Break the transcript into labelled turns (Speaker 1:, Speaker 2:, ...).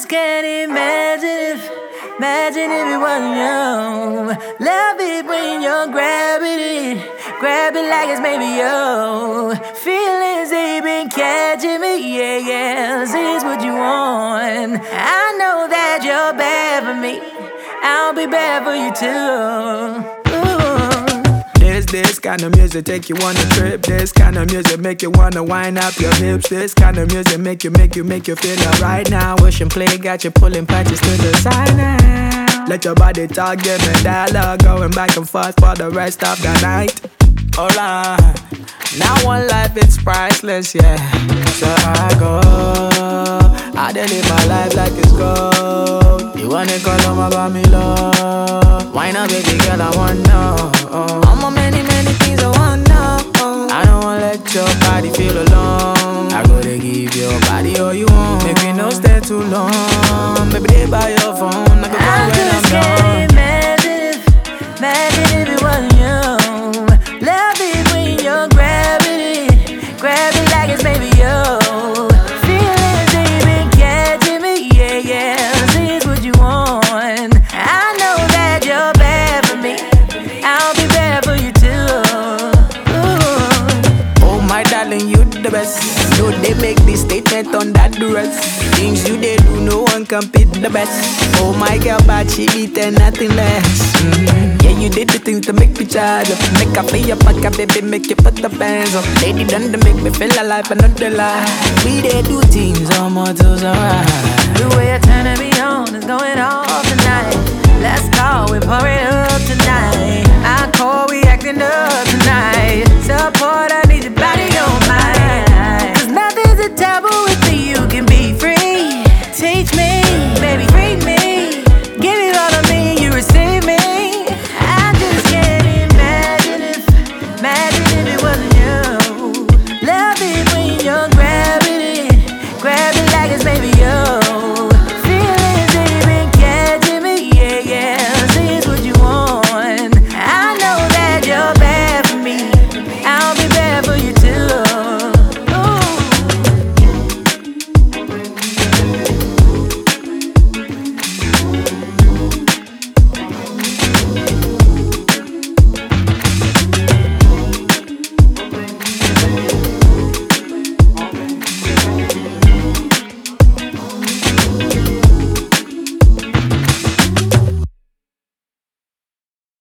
Speaker 1: just can't imagine if it wasn't you. Love it when you're grab it like it's maybe you. Feelings they been catching me, yeah. This is what you want. I know that you're bad for me. I'll be bad for you too.
Speaker 2: This kind of music take you on a trip. This kind of music make you wanna wind up your hips. This kind of music make you feel alright now. Wishing play got you pulling punches to the side now. Let your body talk, give me dialogue, going back and forth for the rest of the night. Alright, now one life it's priceless, yeah. So I go, I dey live my life like it's gold. You wanna call on about me, love? Why not, baby girl? I wanna know. I'm on many things I wanna know. I don't wanna let your body feel alone. I gotta give your body all you want. Make me no stay too long. Baby, they by your phone.
Speaker 1: I just can't imagine if it wasn't you. Love it when you're grab it like it's maybe you. Feelings they been catching me, yeah. This is what you want. I know that you're bad for me. I'll be bad for you too. Ooh.
Speaker 2: Oh my darling, you the best. No, they make this statement on that dress. Things you they do, no one can beat the best. Oh my girl, but she beat and nothing less. Yeah, you did the things to make me charge up. Make her feel your pocket, baby, make you put the bands up. Lady done to make me feel alive, another lie. We they do things on more to alright.
Speaker 1: The way you're turning me on is going on.